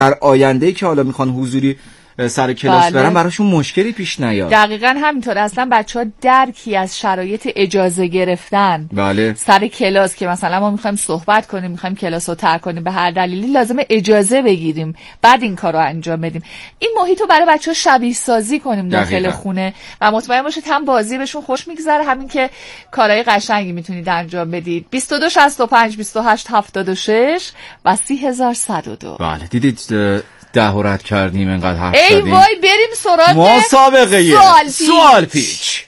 در آینده که حالا میخوان حضوری سر کلاس برن براشون مشکلی پیش نیاد. دقیقاً همینطور. اصلا بچه‌ها درکی از شرایط اجازه گرفتن سر کلاس که مثلا ما میخوایم صحبت کنیم، میخوایم کلاس رو ترک کنیم به هر دلیلی، لازمه اجازه بگیریم بعد این کارو انجام بدیم. این محیط رو برای بچه‌ها شبیه سازی کنیم داخل خونه و مطمئن باشید هم بازی بهشون خوش میگذره، همین که کارهای قشنگی میتونید انجام بدید. 22 65 28 76 و 30102. بله دیدید دهورت کردیم اینقدر حرف زدیم. ای وای بریم سراغ مسابقه سوال پیچ.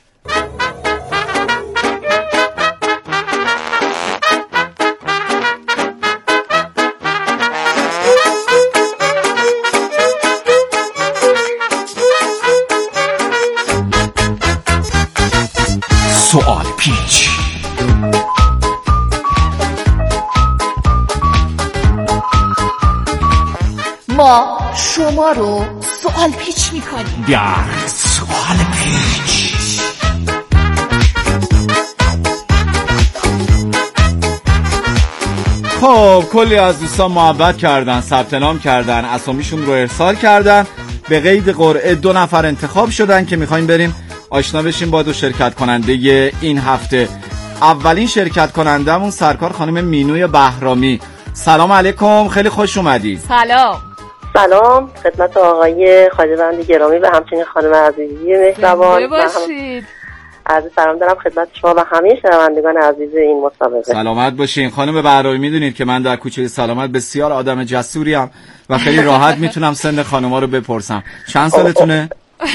سوال پیچ. ما شما رو سوال پیچ میکنیم. در سوال پیچ. خب کلی از دوستان محبت کردن، ثبت نام کردن، اسامیشون رو ارسال کردن. به قید قرعه 2 نفر انتخاب شدن که میخوایم بریم آشنا بشیم با 2 شرکت کننده این هفته. اولین شرکت کنندمون سرکار خانم مینوی بهرامی. سلام علیکم، خیلی خوش اومدید. سلام خدمت آقای خواجه‌بند گرامی و همچنین خانم عزیزی مهربان. باشید. عرض سلام دارم خدمت شما و همه شنوندگان عزیز این مسابقه. سلامت باشین خانم بهرامی. میدونید که من در کوچه سلامت بسیار آدم جسوریم و خیلی راحت میتونم سن خانوما رو بپرسم. چند سالتونه؟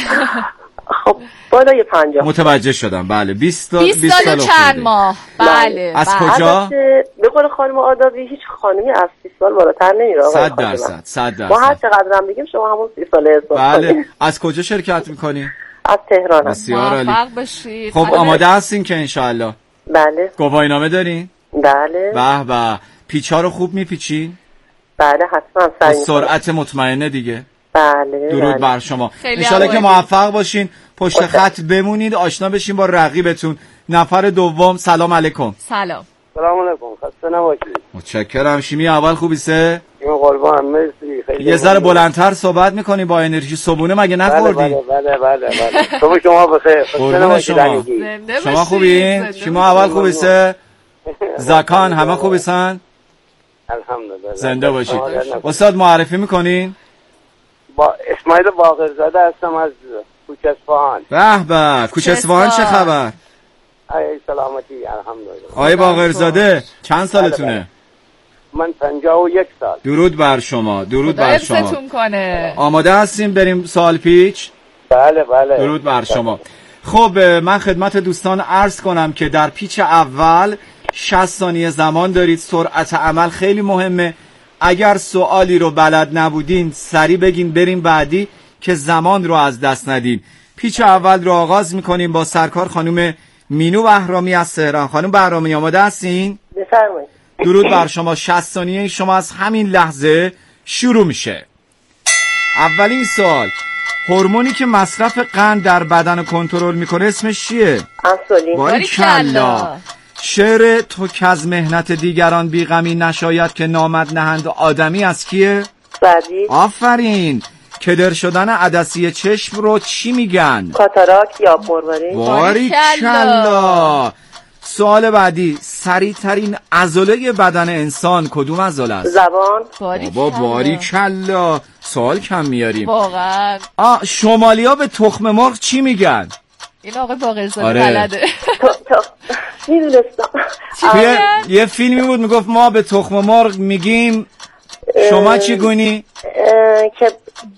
خب بالای 50. متوجه شدم. بله 20 سال و چند ماه. بله. از کجا؟ به قول خانم آدابی هیچ خانمی از 30 سال بالاتر نمیره. 100%. ما هر چقدر هم بگیم شما همون 30 ساله حساب بله. کنید. از کجا شرکت میکنی؟ از تهران. بسیار عالی. موفق باشید. خب آماده هستین که انشالله؟ بله. گواهینامه دارین؟ بله. به پیچا رو خوب میپیچین؟ بله حتما. با سرعت مطمئنه دیگه؟ بله. درود بر شما. انشالله که موفق باشین، پشت خط بمونید، آشنا بشین با رقیبتون. نفر دوم. سلام علیکم. سلام علیکم. خسته نباشید. متشکرم. شیمی اول خوبیسه؟ قربان مرسی. خیلی یه ذره بلندتر صحبت میکنی با انرژی. صبونه مگه نخوردی؟ بله. صبح شما بخیر. قربون شما خوبین؟ شما اول خوبیسه؟ زکان همه خوبیسن؟ الحمدلله. زنده باشید. استاد معرفی میکنین؟ با اسماعیل باقرزاده هستم از کوچه اصفهان. به کوچه اصفهان چه خبر؟ ای سلامتی الحمدلله. آقای باقرزاده چند سالتونه؟ من 51 سال. درود بر شما. درود بر شما. آماده هستیم بریم سوال پیچ؟ بله. درود بر شما. خب من خدمت دوستان عرض کنم که در پیچ اول 60 ثانیه زمان دارید. سرعت عمل خیلی مهمه. اگر سوالی رو بلد نبودین سریع بگین بریم بعدی که زمان رو از دست ندین. پیچ اول رو آغاز میکنیم با سرکار خانم مینو بهرامی از تهران. خانم بهرامی آماده هستین؟ بفرمایید. درود بر شما. 60 ثانیه شما از همین لحظه شروع میشه. اولین سوال، هورمونی که مصرف قند در بدن کنترل میکنه اسمش چیه؟ انسولین. باریکلا. شعر تو که از مهنت دیگران بیغمی نشاید که نامد نهند آدمی از کیه؟ سعدی. آفرین. کدر شدن عدسی چشم رو چی میگن؟ کاتاراک یا مروارید. باریکلا. سوال بعدی، سریع ترین عضله بدن انسان کدوم عضله است؟ زبان. باریکلا. سوال کم میاریم واقعا. شمالیا به تخم مرغ چی میگن؟ این آقای باقرزاده بلده. میدونستم. یه فیلمی بود میگفت ما به تخم مرغ میگیم شما چی گونی؟ که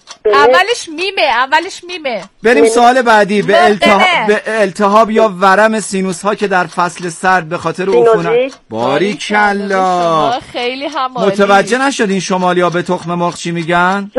اولش میمه. بریم سوال بعدی. به التهاب یا ورم سینوس ها که در فصل سرد به خاطر عفونت. باریکلا. خیلی همالی. متوجه نشدین شمالی ها به تخم مرغ چی میگن؟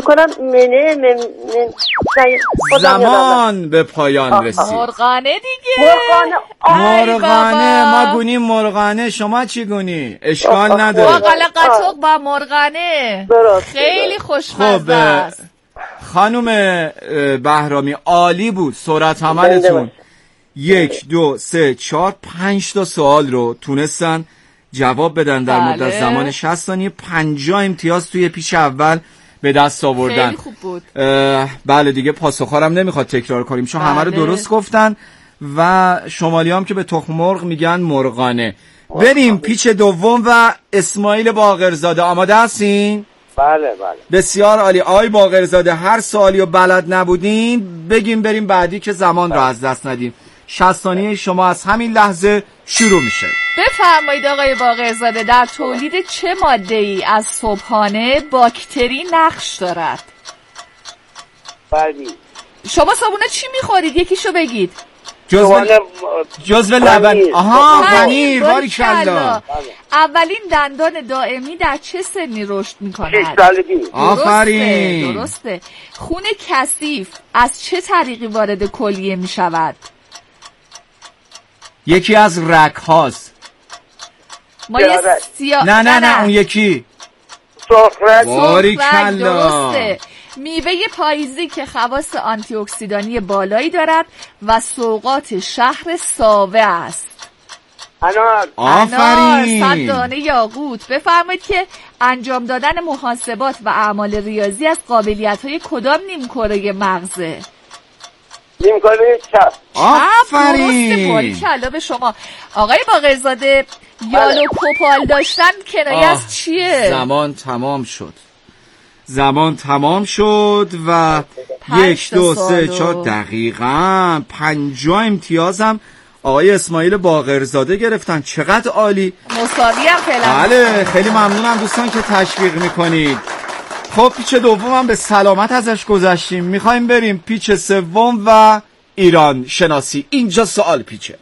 زمان به پایان رسید. مرغانه دیگه. مرغانه. ما گونیم مرغانه. شما چی گونی؟ اشکال نداره. قلقاتوق با مرغانه. خیلی خوشمزه است. خانم بهرامی عالی بود. سرعت عملتون 1 2 3 4 5 تا سوال رو تونستن جواب بدن در مدت زمان 60 ثانیه. 50 امتیاز توی پیچ اول به دست آوردن. خیلی خوب بود. بله دیگه پاسخارم نمیخواد تکرار کنیم چون همه رو درست گفتن و شمالی هم که به تخم مرغ میگن مرغانه. بریم پیچ دوم و اسماعیل باقرزاده آماده هستین؟ بله. بسیار عالی. آقای باقرزاده هر سوالی رو بلد نبودین بگیم بریم بعدی که زمان رو از دست ندیم. 60 ثانیه شما از همین لحظه شروع میشه. بفرمایید آقای باقرزاده، در تولید چه ماده‌ای از صبحانه باکتری نقش دارد؟ بردی. شما صبحونه چی میخورید؟ یکیشو بگید. جزو لبن. آها پنیر. باریکالله. اولین دندان دائمی در چه سنی رشد میکند؟ 6 سالگی. آفرین. درسته. خون کثیف از چه طریقی وارد کلیه میشود؟ یکی از رگ هاست. نه اون یکی سفرک. باریکالله. درسته. میوه پاییزی که خواص آنتی اکسیدانی بالایی دارد و سوغات شهر ساوه است. انار. آفرین. 100 دانه یاقوت. بفرمایید که انجام دادن محاسبات و اعمال ریاضی از قابلیت‌های کدام نیمکره مغزه؟ نیمکره چپ. آفرین. درسته. باریکالله به شما. آقای باقرزاده یال و کوپال داشتن کنایه از چیه؟ زمان تمام شد و 1 2 3 4 دقیقاً 50 امتیازم آقای اسماعیل باقرزاده گرفتن. چقدر عالی. مساوی هم فعلا. بله خیلی ممنونم دوستان که تشویق میکنید. خب پیچ دومم به سلامت ازش گذشتیم. میخوایم بریم پیچ سوم و ایران شناسی. اینجا سوال پیچه.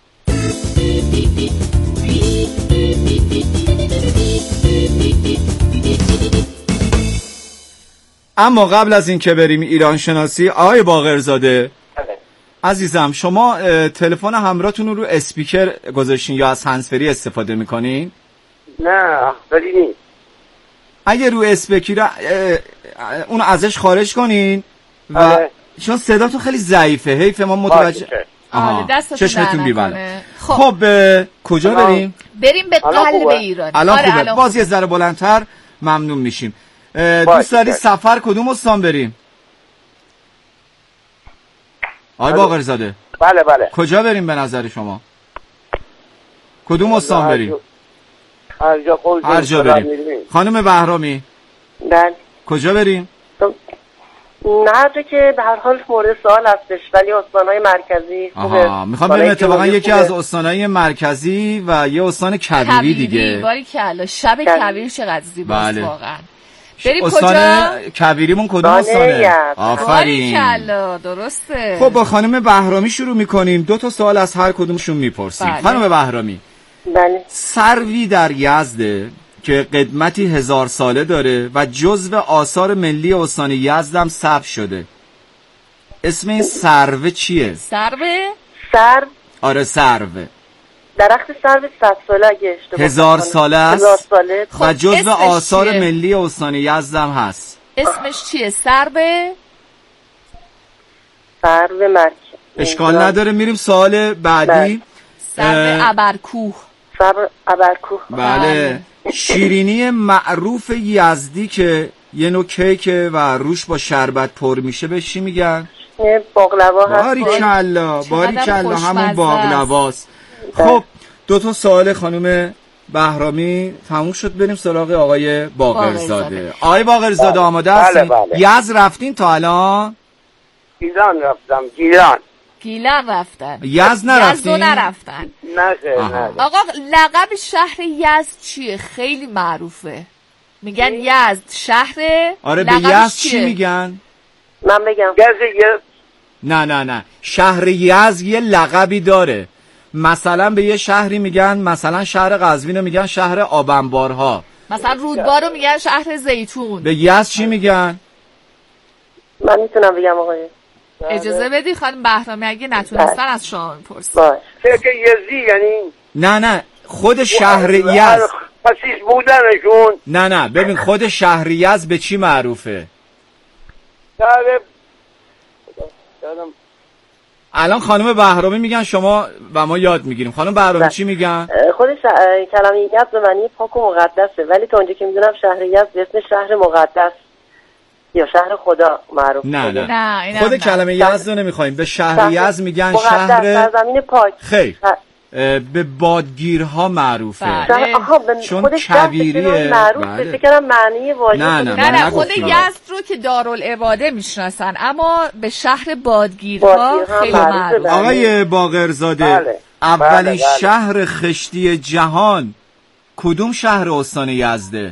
اما قبل از این که بریم ایران شناسی آقای باقرزاده عزیزم شما تلفن همراهتون رو اسپیکر گذاشتین یا از هندزفری استفاده میکنین؟ نه ولی نیست. اگه رو اسپیکر اون ازش خارج کنین و چون صداتون خیلی ضعیفه حیف ما متوجه. چشمتون بی‌بند. خب کجا بریم؟ بریم به قلب ایران. الان خوبه. باز یه ذره بلندتر ممنون میشیم. دوست داری سفر کدوم استان بریم؟ آقای باقرزاده. بله. کجا بریم به نظر شما؟ کدوم استان بریم؟ هر جا بریم. خانم بهرامی. بله. کجا بریم؟ نه تو که به هر حال مورد سوال هستش ولی استانهای مرکزی خوبه. میخوام بریم اتفاقا یکی از استانهای مرکزی و یه استان کویری دیگه. باریکالله. شب کویر چقدر زیباست واقعا. بریم استان کویریمون کدوم استانه؟ آفرین. باریکالله درسته. خب با خانم بهرامی شروع میکنیم. 2 تا سوال از هر کدومشون میپرسیم. خانم بهرامی. بله. سروی در یزده که قدمتی 1000 ساله داره و جزو آثار ملی استان یزد هم ثبت شده. اسم این سرو چیه؟ سرو؟ آره سرو. درخت سرو 100 ساله اگه اشتباه 1000 ساله است. 1000 ساله. و جزو آثار ملی استان یزد هم هست. اسمش چیه؟ سرو مرک. اشکال نداره میریم سوال بعدی. سرو ابرکوه. بله. شیرینی معروف یزدی که یه نوع کیک و روش با شربت پر میشه به چی میگن؟ باقلوا هست. باریکالله همون باقلواست. خب 2 تا سوال خانم بهرامی تموم شد. بریم سراغ آقای باقرزاده. آقای باقرزاده آماده هستین؟ یزد رفتین تا الان؟ گیلان رفتم. گیلان رفتن. یزد نرفتین؟ نه. آقا لقب شهر یزد چیه؟ خیلی معروفه. میگن یزد شهره. آره به یزد چی میگن؟ من بگم. نه شهر یزد یه لقبی داره. مثلا به یه شهری میگن مثلا شهر قزوین رو میگن شهر آبنبارها. مثلا رودبار رو میگن شهر زیتون. به یزد چی میگن؟ من میتونم بگم آقای. اجازه بدی خانم بهرامی اگه نتونستن از شما میپرسن. که یزدی یعنی نه خود شهر یزد پسیش بودنشون. نه ببین خود شهر یزد به چی معروفه؟ الان خانم بهرامی میگن شما و ما یاد میگیریم. خانم بهرامی چی میگن؟ خودش کلمه یزد به معنی پاک و مقدسه ولی تا اونجا که میدونم شهر یزد به اسم شهر مقدس یا شهر خدا معروف؟ نه خود کلمه یزد رو نمیخوایم. به شهر یزد میگن شهر سرزمین پاک. خیر به بادگیرها معروفه. چون کویریه معروفه. فکر معنی واژه نه خود یزد رو که دارالعباده میشناسن، اما به شهر بادگیرها خیلی معروفه. آقای باقرزاده، اولین شهر خشتی جهان کدوم شهر استان یزده؟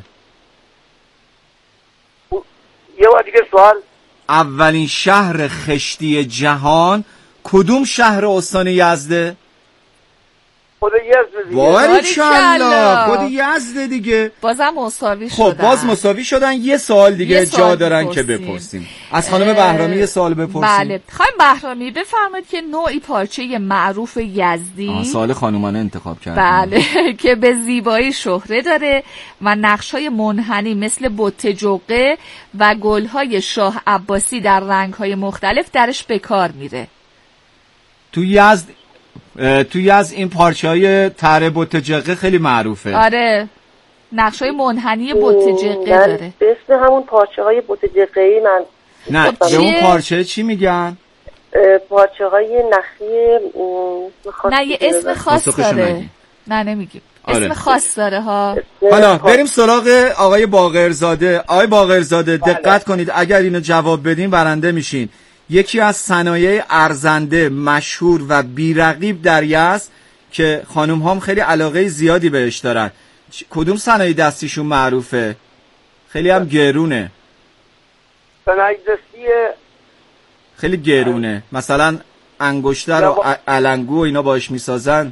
یه بار دیگه سوال. اولین شهر خشتی جهان کدوم شهر استان یزده؟ خود یزد دیگه. باریکلا خود یزد دیگه. بازم مساوی شدن. خب باز مساوی شدن. یه سوال دیگه جا دارن که بپرسیم. از خانم بهرامی یه سوال بپرسیم. بله خانم بهرامی بفرمایید که نوعی پارچه معروف یزدی، سوال خانومانه انتخاب کردیم. بله که به زیبایی شهره داره و نقش‌های منحنی مثل بت جقه و گل‌های شاه عباسی در رنگ‌های مختلف درش به کار میره. تو یزد این پارچه‌های طرح بت جقه خیلی معروفه. آره نقش‌های منحنی بت جقه داره. به اسم همون پارچه‌های بت جقه‌ای من نه به اون پارچه چی میگن؟ پارچه‌های نخی نه یه اسم خاص داره. نه نمیگیم. اسم خاص داره ها. حالا بریم سراغ آقای باقرزاده. آقای باقرزاده دقت کنید، اگر اینو جواب بدین برنده میشین. یکی از صنایع ارزنده مشهور و بی‌رقیب در یزد که خانم هم خیلی علاقه زیادی بهش دارن، کدوم صنایع دستیشون معروفه؟ خیلی هم گرونه. صنایع دستی خیلی گرونه، مثلا انگشتر و علنگو و اینا باش میسازن.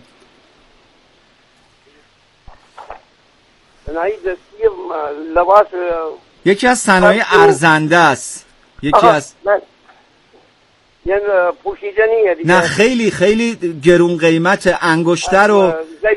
صنایع دستی لباس یکی از صنایع ارزنده است. یکی از یعنی پوشیدنیه دیگه. نه خیلی خیلی گرون قیمت. انگشتر و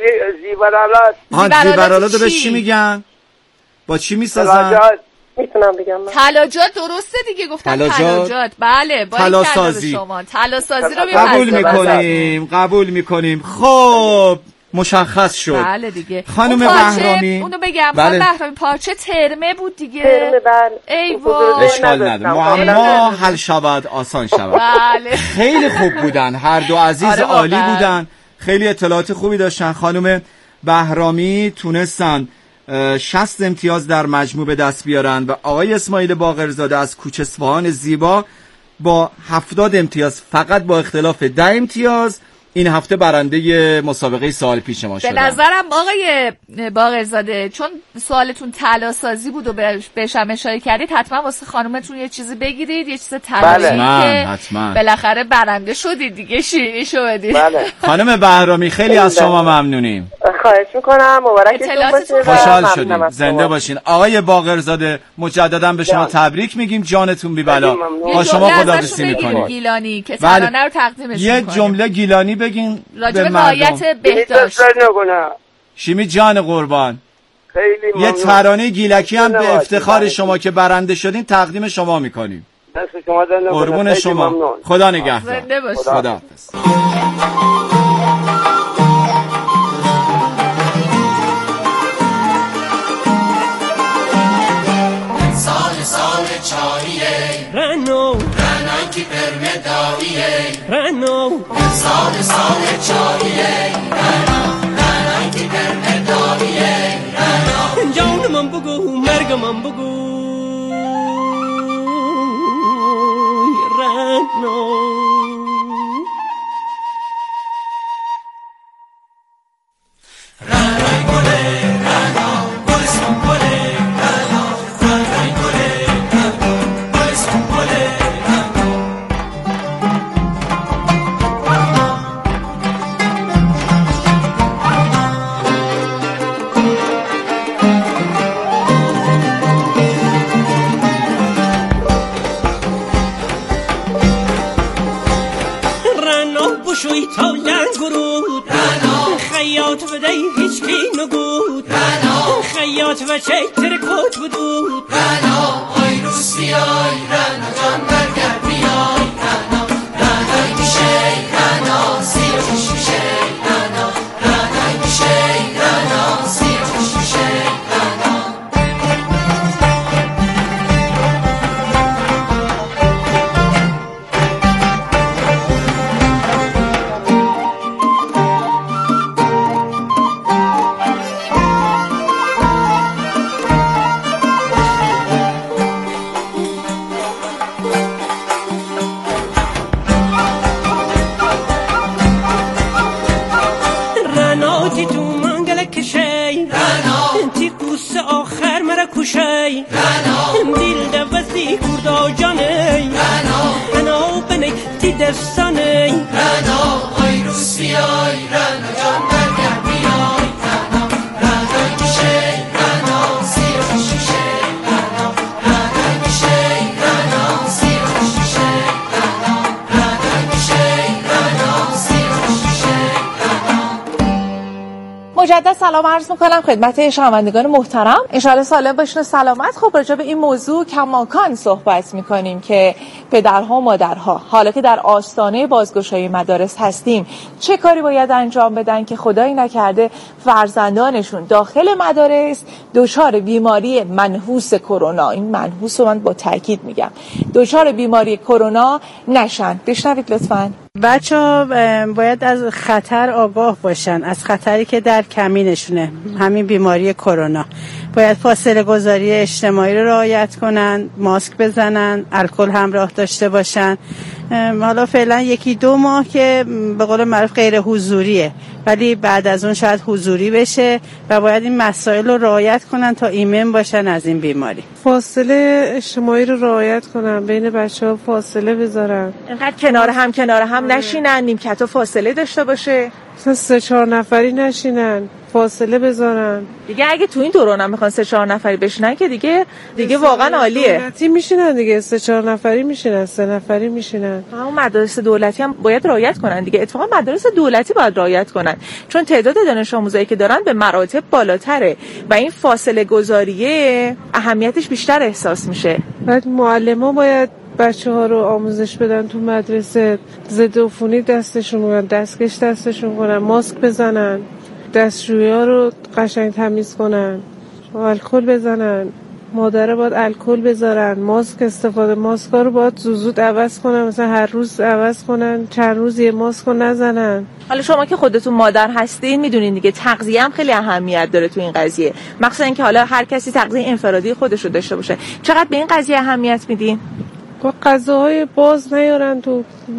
زیورالات رو به چی میگن؟ با چی میسازن؟ میتونم بگم تلاجات. درسته دیگه گفتم تلاجات. بله با این تلاسازی. شما تلاسازی رو قبول میکنیم. خب مشخص شد. بله دیگه. خانم بهرامی اونو بگم. بله. بهرامی پارچه ترمه بود دیگه. ترمه بله. ای وای اشکال نداره، معما حل شود آسان شود. بله. خیلی خوب بودن هر دو عزیز. عالی بودن، خیلی اطلاعات خوبی داشتن. خانم بهرامی تونستن 60 امتیاز در مجموع به دست بیارن و آقای اسماعیل باقرزاده از کوچه اصفهان زیبا با 70 امتیاز، فقط با اختلاف 10 امتیاز این هفته برنده مسابقه سوال پیش ما شدن. به نظرم آقای باقرزاده چون سوالتون طلاسازی بود و بهش هم اشاره کردید، حتما واسه خانومتون یه چیزی بگیرید، یه چیز طلایی که حتما بالاخره برنده شدید دیگه، شیرینی شدید. بله. خانم بهرامی خیلی از شما ممنونیم. خواهش میکنم. مبارکتون باشه. خوشحال شدیم. زنده باشین. آقای باقرزاده مجددا به شما تبریک میگیم. جانتون بی بلا. با شما خداحافظی میکنیم. گیلانی که ترانه رو تقدیمش یه جمله گیلانی بگین راجع به رعایت بهداشت. شیمی جان قربان. خیلی یه ترانه گیلکی هم به افتخار شما که برنده شدین تقدیم شما میکنیم. دست شما در قربون شما. خدا نگهدار. خدا حافظ. Rananki per medavie Rano Sale ciaie Rananki per medavie Rano Jauna mambugu merga mambugu Rano شوی تا لنگرود خیاط و دی هیچ کی نگود خیاط و چیتر کت بودود آی روز بیای رنا جان برگرد بیای رنای میشه رنا سیرش میشه رنای میشه رنا سیرش میشه ای کردا جانی رنا بنی تی دستانی رنا آی روسیای رنا جان برگر بیای رنا رنا کشه رنا سیر شیشه رنا رنا کشه رنا سیر شیشه رنا رنا کشه رنا سیر شیشه مجدد سلام عرض میکنم خدمت شنوندگان محترم. انشاءالله سالم باشین و سلامت. خب راجع به این موضوع کماکان صحبت میکنیم که پدرها و مادرها حالا که در آستانه بازگشایی مدارس هستیم چه کاری باید انجام بدن که خدایی نکرده فرزندانشون داخل مدارس دچار بیماری منحوس کرونا، این منحوس رو من با تاکید میگم، دچار بیماری کرونا نشن. بشنوید لطفاً. بچه‌ها باید از خطر آگاه باشن، از خطری که در کمینشونه، همین بیماری کرونا. باید فاصله گذاری اجتماعی رو رعایت کنن، ماسک بزنن، الکل همراه داشته باشن. حالا فعلا 1-2 ماه که به قول معروف غیر حضوریه، ولی بعد از اون شاید حضوری بشه و باید این مسائل رو رعایت کنن تا ایمن باشن از این بیماری. فاصله اجتماعی رو رعایت کنن، بین بچه‌ها فاصله بذارن، اینقدر کنار هم نشینن، نیمکت فاصله داشته باشه، مثلا 3-4 نفری نشینن، فاصله بذارن. دیگه اگه تو این دوران میخوان 3-4 نفری بشینن که دیگه واقعا عالیه. دولتی میشینن دیگه، 3-4 نفری میشینن، 3 نفری میشینن. همون مدارس دولتی هم باید رعایت کنن دیگه. اتفاقا مدارس دولتی باید رعایت کنن، چون تعداد دانش آموزایی که دارن به مراتب بالاتره و این فاصله گذاریه اهمیتش بیشتر احساس میشه. بعد معلم‌ها باید بچه‌ها رو آموزش بدن تو مدرسه، ضد عفونی دستشون کنن، دستکش دستشون کنن، ماسک بزنن، دستشویی‌ها رو قشنگ تمیز کنن، الکل بزنن. مادرها باید الکل بذارن، ماسک ماسک‌ها رو باید زود عوض کنن، مثلا هر روز عوض کنن، چند روز یه ماسک رو نزنن. حالا شما که خودتون مادر هستین میدونین دیگه تغذیه هم خیلی اهمیت داره تو این قضیه، مخصوصا اینکه حالا هر کسی تغذیه انفرادی خودش رو داشته باشه. چقدر به این قضیه اهمیت میدین؟ غذاهای باز نیارن تو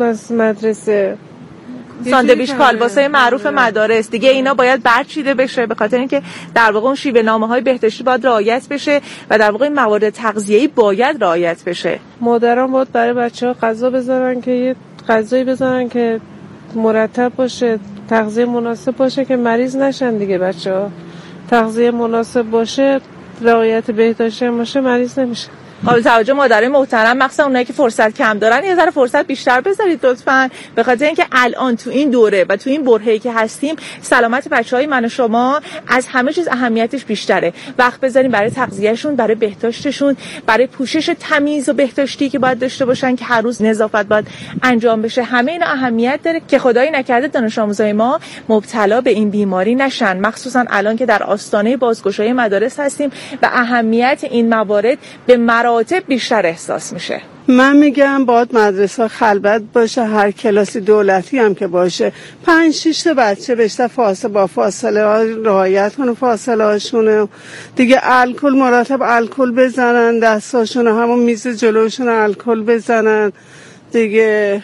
مدرسه، ساندویچ کالباسای معروف مدارس دیگه اینا باید برچیده بشه، به خاطر اینکه در واقع اون شیوه نامه‌های بهداشتی باید رعایت بشه و در واقع این موارد تغذیه‌ای باید رعایت بشه. مادران باید برای بچه‌ها غذا بذارن که یه غذایی بذارن که مرتب باشه، تغذیه مناسب باشه که مریض نشن دیگه. بچه‌ها تغذیه مناسب باشه، رعایت بهداشتی باشه، مریض نمیشن. قابل توجه مادرای محترم، مخصوصا اونایی که فرصت کم دارن، یه ذره فرصت بیشتر بذارید لطفاً، به خاطر اینکه الان تو این دوره و تو این برهه‌ای که هستیم سلامت بچهای من و شما از همه چیز اهمیتش بیشتره. وقت بذاریم برای تغذیهشون، برای بهداشتشون، برای پوشش تمیز و بهداشتی که باید داشته باشن که هر روز نظافت باید انجام بشه. همه اینا اهمیت داره که خدایی نکرده دانش آموزای ما مبتلا به این بیماری نشن، مخصوصا الان که در آستانه بازگشایی مدارس هستیم و اهمیت این موارد به مراتب بیشتر احساس میشه. من میگم باید مدرسه خلوت باشه، هر کلاسی دولتی هم که باشه 5-6 تا بچه بیشتر با فاصله ها رعایت کنه، فاصله هاشونه دیگه. الکل مرتب الکل بزنن، دستاشون همون میز جلوشون الکل بزنن دیگه.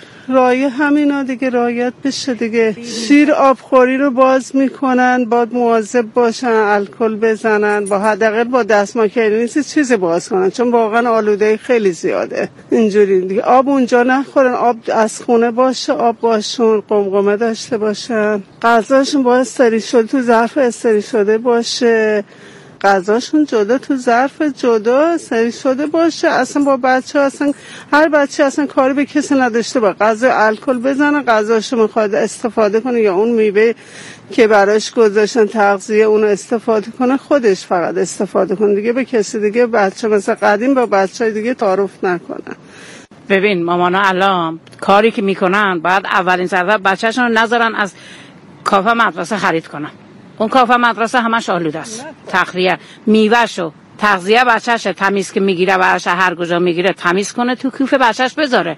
همینا دیگه رعایت بشه دیگه. شیر آبخوری رو باز میکنن، باید مواظب باشن، الکل بزنن، با حداقل با دستمال که نیست چیزی باز کنن، چون واقعا آلودگی خیلی زیاده اینجوری دیگه. آب اونجا نخورن، آب از خونه باشه، آب باشون، قمقمه داشته باشن، غذاشون باید استری شده تو ظرف استری شده باشه، غذاشون جدا تو ظرف جدا سری شده باشه. اصلا با بچه اصلا هر بچه اصلا کاری به کسی نداشته با غذا الکل بزنه، غذاشو میخواد استفاده کنه یا اون میوه که براش گذاشتن تغذیه اون استفاده کنه، خودش فقط استفاده کنه دیگه، به کسی دیگه بچه مثلا قدیم با بچه دیگه تعارف نکنن. ببین مامانا الان کاری که میکنن باید اولین سر بچه‌شون رو نذارن از کافه مدرسه خرید کنن. اون کافه مدرسه همش آلوده است. تغذیه میوهشو تغذیه بچه‌ش تمیز که میگیره براش هر کجا میگیره تمیز کنه، تو کیف بچه‌ش بذاره،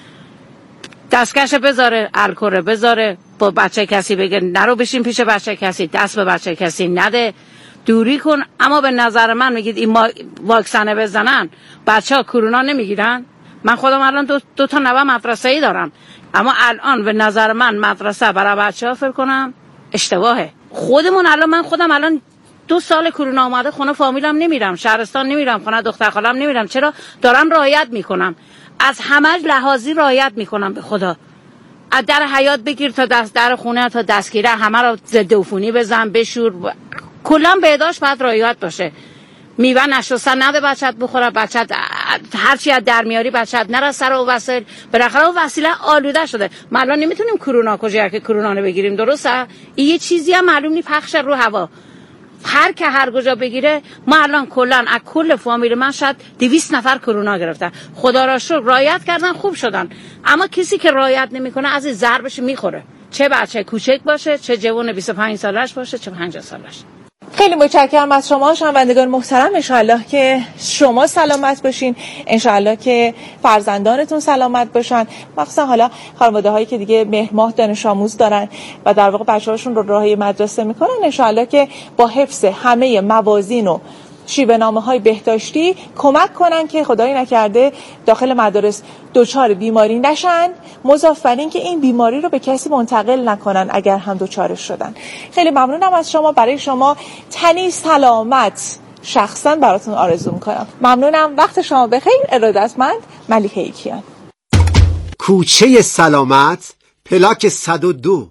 دستکش بذاره، الکل بذاره، با بچه کسی بگه نرو بشین پیش بچه کسی، دست به بچه کسی نده، دوری کن. اما به نظر من میگید این واکسن بزنن بچه‌ها کرونا نمیگیرن. من خودم الان دو تا نوه مدرسه‌ای دارم، اما الان به نظر من مدرسه برای بچه‌ها فکر کنم اشتباهه. خودمون الان من خودم الان 2 سال کرونا اومده خونه فامیلم نمیرم، شهرستان نمیرم، خونه دختر خالم نمیرم. چرا؟ دارم رعایت میکنم، از همه لحاظی رعایت میکنم. به خدا از در حیاط بگیر تا در خونه تا دستگیره همه رو ضد عفونی بزن، بشور، کلا بهداشت باید رعایت باشه. میوه نشستن نده بچت بخوره، بچت هرچی از در میاری بچت نره سر و وسیله، بالاخره اون وسیله آلوده شده. ما الان نمیتونیم کرونا کجا که کرونا رو بگیریم، درسته؟ این یه چیزی هم معلوم نی پخش رو هوا، هر کجا بگیره. ما الان کلا از کل فامیل من شاید 200 نفر کرونا گرفتن، خدا را شکر رعایت کردن خوب شدن. اما کسی که رعایت نمیکنه از این ضربش میخوره، چه بچه کوچک باشه، چه جوان 25 سالش باشه، چه 50 سالش. خیلی متشکرم از شما شنوندگان محترم. انشالله که شما سلامت باشین، انشالله که فرزندانتون سلامت باشن، مخصوصا حالا خانواده هایی که دیگه مهر ماه دانش آموز دارن و در واقع بچه‌هاشون رو راهی مدرسه میکنن، انشالله که با حفظ همه موازین و شیوه نامه‌های بهداشتی کمک کنن که خدایی نکرده داخل مدارس دچار بیماری نشن، مضاف بر این که این بیماری رو به کسی منتقل نکنن اگر هم دچارش شدن. خیلی ممنونم از شما. برای شما تنی سلامت شخصا براتون آرزو میکنم. ممنونم. وقت شما بخیر. ارادتمند ملیحه ایکیان. کوچه سلامت، پلاک 102.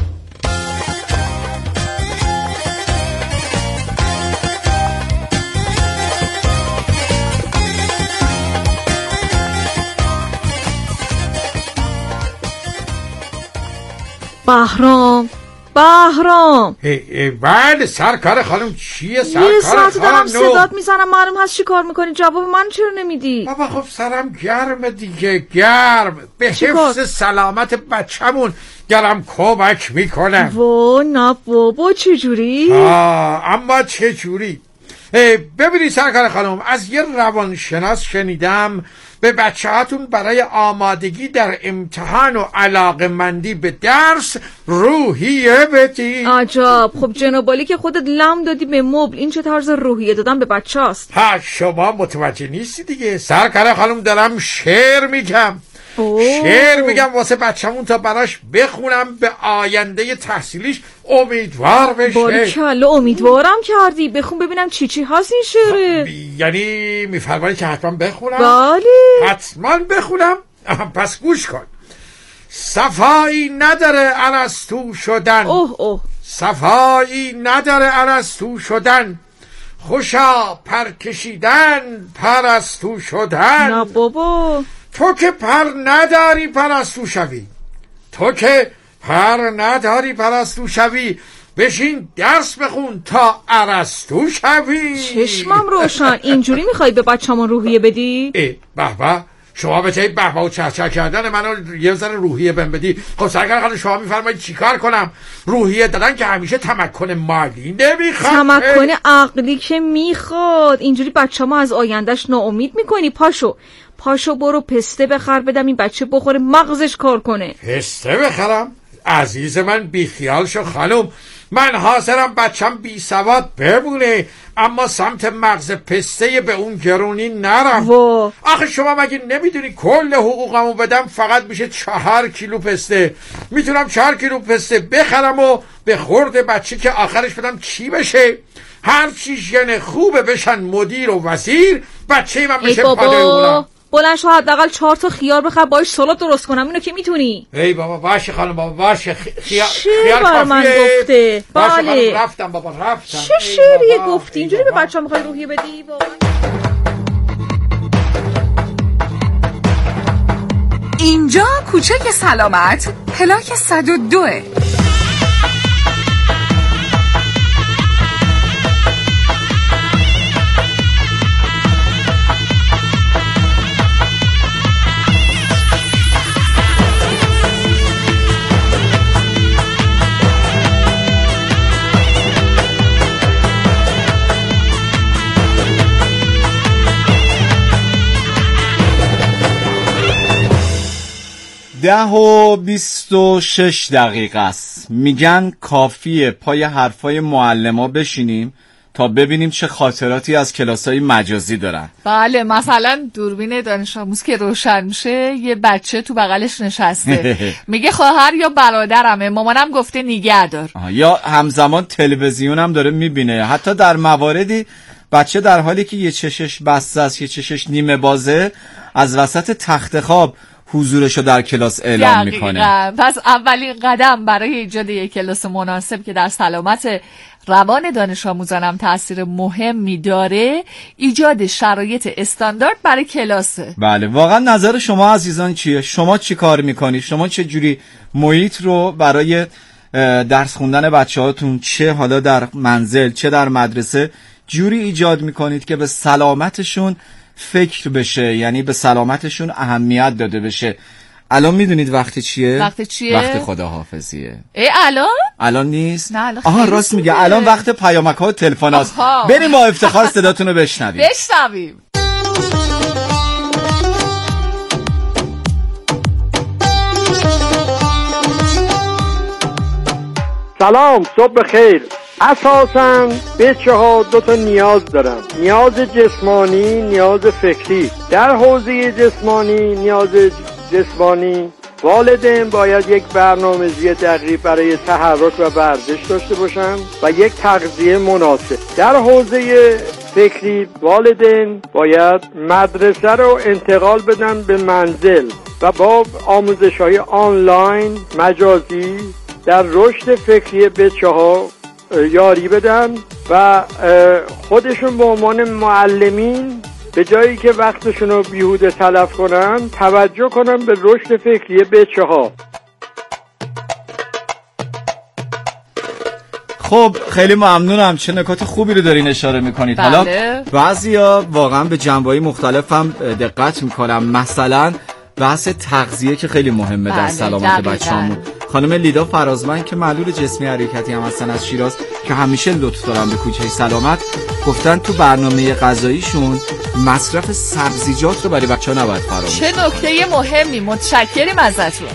بهرام بله سرکار خانم. چیه سرکار یه خانم؟ ساعت دارم صدات میزنم، معلوم هست چی کار میکنی، جواب من چرا نمیدی؟ بابا خب سرم گرم دیگه، گرم به حفظ سلامت بچه‌مون گرم کمک میکنم. نه بابا چجوری؟ اما چجوری؟ ببینی سرکار خانم، از یه روانشناس شنیدم به بچه‌هاتون برای آمادگی در امتحان و علاقه‌مندی به درس روحیه بدی. عجب. خب جنابالی که خودت لم دادی به مبل، این چه طرز روحیه دادن به بچه هست؟ شما متوجه نیستی دیگه سرکار خانم، دارم شعر میگم. شعر میگم واسه بچه‌مون تا براش بخونم به آینده تحصیلیش امیدوار بشه. باریکلا، امیدوارم کردی. بخون ببینم چی هست این شعره. یعنی میفرمایی که حتما بخونم؟ بله حتما بخونم. پس گوش کن. صفایی نداره ارسطو شدن. صفایی نداره ارسطو شدن، خوشا پرکشیدن پرستو شدن. نه بابا، تو که پر نداری پرستو شوی، تو که پر نداری پرستو شوی، بشین درس بخون تا ارسطو شوی. چشمم روشن. اینجوری میخوای به بچه‌مون روحیه بدی؟ به شما به تایی به و چهچه کردن منو یه ذره روحیه بهم بدی. خب سرکار خانم شما میفرمایید چیکار کنم؟ روحیه دادن که همیشه تمکن مالی نمیخواد، تمکن عقلی که میخواد. اینجوری بچه‌مو از آیندهش ناامید میکنی. پاشو برو پسته بخر بدم این بچه بخوره مغزش کار کنه. پسته بخرم؟ عزیز من بیخیال شو خانم، من حاضرم بچم بی سواد بمونه اما سمت مغز پسته به اون گرونی نرم. آخه شما مگه نمیدونی کل حقوقمو بدم فقط میشه 4 کیلو پسته. میتونم 4 کیلو پسته بخرم و به خورد بچه که آخرش بدم چی بشه؟ هر چی ژن خوبه بشن مدیر و وزیر، بچه من بشه پادر. بلند شو حداقل 4 تا خیار بخر باش سالاد درست کنم، اینو که میتونی. ای بابا باشه خانم، بابا باشه. خیار کافیه. من گفته بله رفتم بابا رفتم. چه شعریه گفتی؟ اینجوری به بچه‌ها میخوای روحیه بدی؟ اینجا کوچه سلامت، پلاک 102. ده و 26 دقیقه است. میگن کافیه پای حرفای معلما بشینیم تا ببینیم چه خاطراتی از کلاس‌های مجازی دارن. بله، مثلا دوربین دانش آموز که روشن میشه یه بچه تو بغلش نشسته میگه خواهر یا برادرمه، مامانم گفته نگهدار. یا همزمان تلویزیون هم داره میبینه. حتی در مواردی بچه در حالی که یه چشش بسته است یه چشش نیمه بازه از وسط تخت خواب حضورشو در کلاس اعلام میکنه. پس اولین قدم برای ایجاد یک کلاس مناسب که در سلامت روان دانش آموزان هم تأثیر مهمی داره، ایجاد شرایط استاندارد برای کلاسه. بله، واقعا نظر شما عزیزان چیه؟ شما چی کار میکنی؟ شما چه جوری محیط رو برای درس خوندن بچه‌هاتون، چه حالا در منزل چه در مدرسه، جوری ایجاد میکنید که به سلامتشون فکر بشه، یعنی به سلامتشون اهمیت داده بشه؟ الان میدونید وقتی چیه؟ وقتی خداحافظیه. الان نیست؟ نه الان. راست میگه، الان وقت پیامک ها و تلفن‌هاست. بریم با افتخار صداتون رو بشنویم. سلام، صبح بخیر. اساساً بچه‌ها 2 تا نیاز دارن، نیاز جسمانی، نیاز فکری. در حوزه جسمانی، نیاز جسمانی والدین باید یک برنامه‌ریزی دقیق برای تحرک و ورزش داشته باشن و یک تغذیه مناسب. در حوزه فکری والدین باید مدرسه رو انتقال بدن به منزل و با آموزش‌های آنلاین مجازی در رشد فکری بچه‌ها یاری بدن و خودشون به عنوان معلمین به جایی که وقتشون رو بیهوده تلف کنن توجه کنن به رشد فکری بچه‌ها. خب خیلی ممنونم، چه نکات خوبی رو دارین اشاره میکنید. حالا بعضیا واقعا به جنبه‌های مختلف هم دقت میکنم، مثلا بحث تغذیه که خیلی مهمه در سلامت بچه‌هامون. خانم لیدا فرازمند که معلول جسمی حرکتی هم هستن از شیراز که همیشه لطف دارن به کوچه سلامت، گفتن تو برنامه غذاییشون مصرف سبزیجات رو برای بچه‌ها نباید فراموش. چه نکته مهمی، متشکریم ازتون.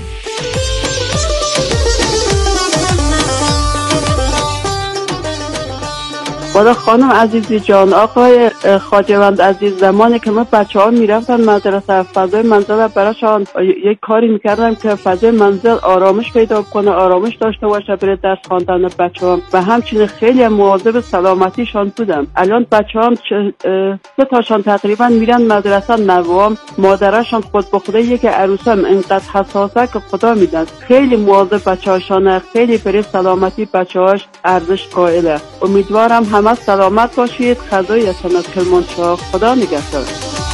بالا خانم عزیزی جان، آقای خواجوند عزیز، زمانی که من بچه‌ها میرفتن مدرسه، فضای منزل براشان یک کاری میکردم که فضای منزل آرامش پیدا کنه، آرامش داشته باشه برای درس خواندن بچه‌ها و همچنین خیلی مواظب سلامتیشان بودم. الان بچه‌ها 3 تاشان تقریبا میرن مدرسه، نوام مادرشان خود به خود یک عروسم اینقدر حساسه که خدا میدن، خیلی مواظب بچه‌هاشونه، خیلی برای سلامتی بچه‌هاش ارزش قائله. امیدوارم همه سلامت باشید. خدای هستم از کرمانشاه. خدا نگهدار.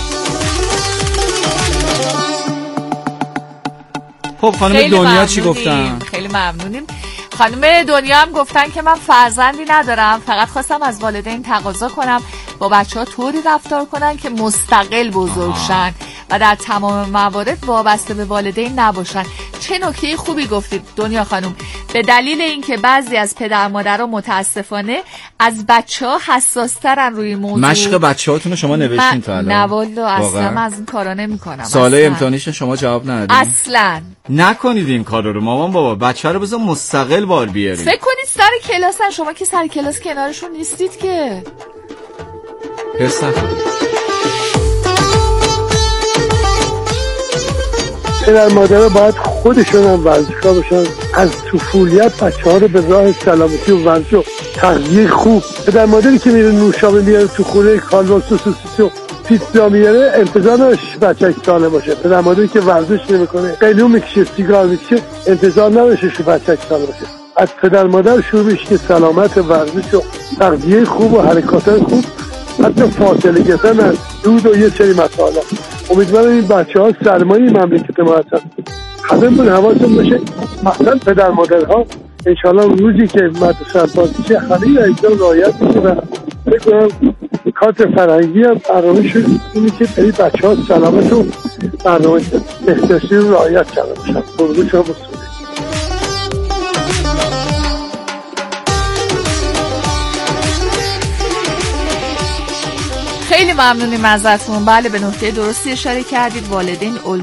خب خانم دنیا چی گفتن؟ خیلی ممنونیم. خانم دنیا هم گفتن که من فرزندی ندارم، فقط خواستم از والدین تقاضا کنم با بچه‌ها طوری رفتار کنن که مستقل بزرگ شن و در تمام موارد وابسته به والدین نباشن. چه نکته خوبی گفتید دنیا خانم. به دلیل اینکه بعضی از پدر مادرها متاسفانه از بچه‌ها حساس‌ترن روی موضوع. مشق بچه‌هاتون رو شما نوشتین تا الان؟ نه والله اصلا از این کارا نمی‌کنم. سوالای امتحانیشون شما جواب ندادین؟ اصلا نکنید این کارا رو مامان بابا. بچه رو بذار مستقل بار بیارید. فکر کنید سر کلاسن، شما که سر کلاس کنارشون نیستید که. حس نکنید. پدر مادر باید خودشون هم ورزشکار باشن، از طفولیت بچه‌ها رو به راه سلامتی و ورزش و تغذیه خوب. پدر مادری که میره نوشابه میاره تو خونه، کالباس و سوسیس و پیتزا میاره، انتظار نداره بچه‌ش سالم باشه. پدر مادری که ورزش نمیکنه، قلیون میکشه، سیگار میکشه، انتظار نداره بچه‌ش سالم باشه. از پدر مادر شروع میشه که سلامت، ورزش و تغذیه خوب و حرکات خوب، حتی فاصله گرفتن از دود و یه سری مسائل. امیدوارم این بچه‌ها سرمایه مملکت ما هستن. همه من حواستون باشه، مثلا پدر مادرها انشالله روزی که مدرسه بازیشه همه ایجاد رعایت میشه و بگم کارت فرهنگی هم برنامه شد اینی که برای بچه‌ها سلامت و برنامه احتیاجی رو رعایت کرده باشن. قربون شما بسید. خیلی ممنونیم ازتون. بله به نکته درستی اشاره کردید. والدین